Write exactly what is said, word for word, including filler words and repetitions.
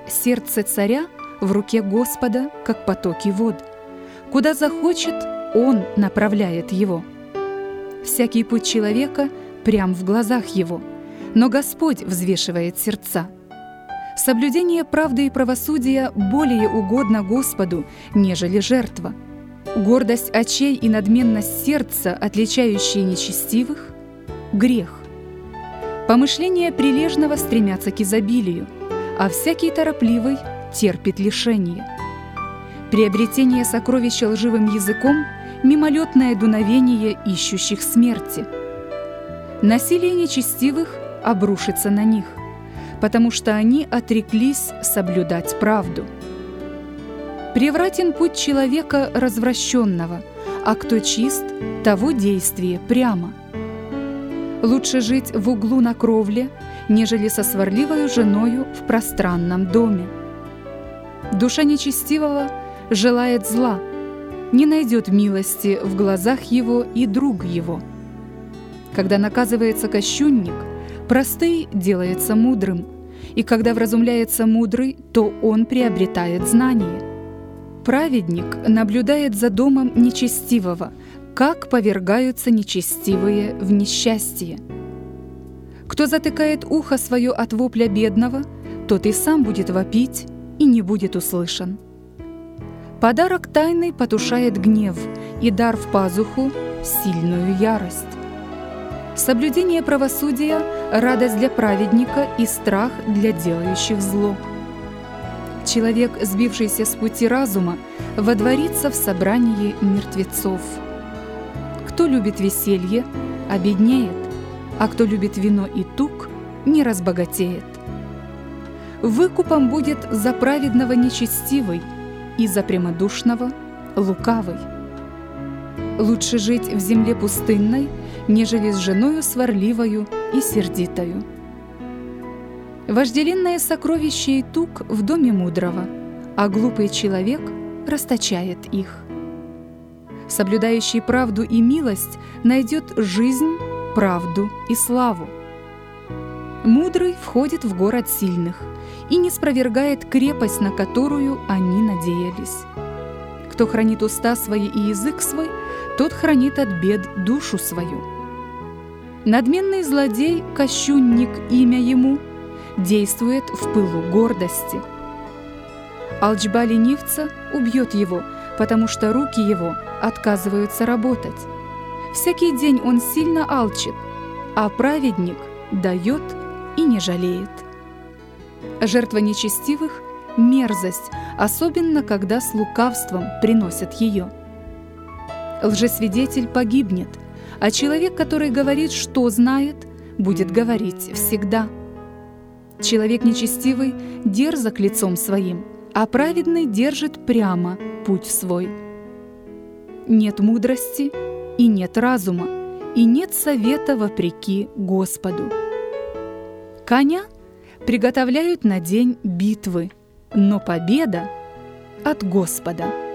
сердце царя в руке Господа, как потоки вод. Куда захочет, Он направляет его. Всякий путь человека прям в глазах его, но Господь взвешивает сердца. Соблюдение правды и правосудия более угодно Господу, нежели жертва. Гордость очей и надменность сердца, отличающие нечестивых, — грех. Помышления прилежного стремятся к изобилию, а всякий торопливый терпит лишение. Приобретение сокровища лживым языком — мимолетное дуновение ищущих смерти. Насилие нечестивых обрушится на них, потому что они отреклись соблюдать правду. Превратен путь человека развращенного, а кто чист, того действие прямо. Лучше жить в углу на кровле, нежели со сварливою женою в пространном доме. Душа нечестивого желает зла, не найдет милости в глазах его и друг его. Когда наказывается кощунник, простый делается мудрым, и когда вразумляется мудрый, то он приобретает знание. Праведник наблюдает за домом нечестивого, как повергаются нечестивые в несчастье. Кто затыкает ухо свое от вопля бедного, тот и сам будет вопить и не будет услышан. Подарок тайный потушает гнев, и дар в пазуху — сильную ярость. Соблюдение правосудия — радость для праведника и страх для делающих зло. Человек, сбившийся с пути разума, водворится в собрании мертвецов. Кто любит веселье, обеднеет, а кто любит вино и тук, не разбогатеет. Выкупом будет за праведного нечестивый и за прямодушного лукавый. Лучше жить в земле пустынной, нежели с женою сварливою и сердитою. Вожделенное сокровище и тук в доме мудрого, а глупый человек расточает их. Соблюдающий правду и милость найдет жизнь, правду и славу. Мудрый входит в город сильных и не спровергает крепость, на которую они надеялись. Кто хранит уста свои и язык свой, тот хранит от бед душу свою. Надменный злодей, кощунник имя ему, действует в пылу гордости. Алчба ленивца убьет его, потому что руки его отказываются работать. Всякий день он сильно алчит, а праведник дает и не жалеет. Жертва нечестивых — мерзость, особенно когда с лукавством приносят ее. Лжесвидетель погибнет, а человек, который говорит, что знает, будет говорить всегда. Человек нечестивый дерзок лицом своим, а праведный держит прямо путь свой. Нет мудрости и нет разума, и нет совета вопреки Господу. Коня приготовляют на день битвы, но победа от Господа.